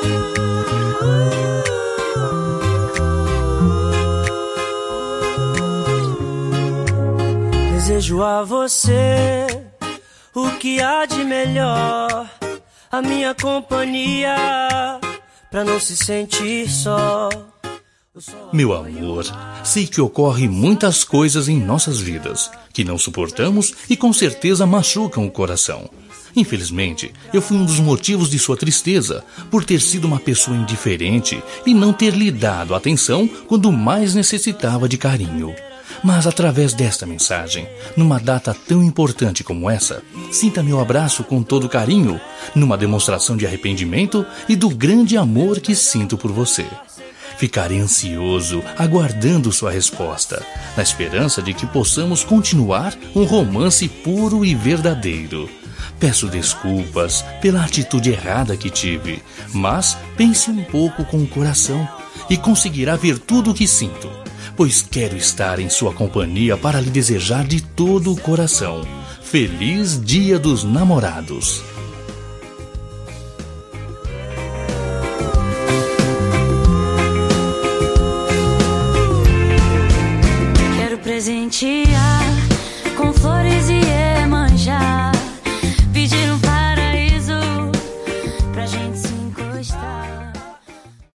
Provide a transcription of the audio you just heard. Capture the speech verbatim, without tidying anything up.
Desejo a você o que há de melhor, a minha companhia, pra não se sentir só. Meu amor, sei que ocorrem muitas coisas em nossas vidas que não suportamos e com certeza machucam o coração. Infelizmente, eu fui um dos motivos de sua tristeza por ter sido uma pessoa indiferente e não ter lhe dado atenção quando mais necessitava de carinho. Mas através desta mensagem, numa data tão importante como essa, sinta meu abraço com todo carinho, numa demonstração de arrependimento e do grande amor que sinto por você. Ficarei ansioso, aguardando sua resposta, na esperança de que possamos continuar um romance puro e verdadeiro. Peço desculpas pela atitude errada que tive, mas pense um pouco com o coração e conseguirá ver tudo o que sinto, pois quero estar em sua companhia para lhe desejar de todo o coração. Feliz Dia dos Namorados! Quero presentear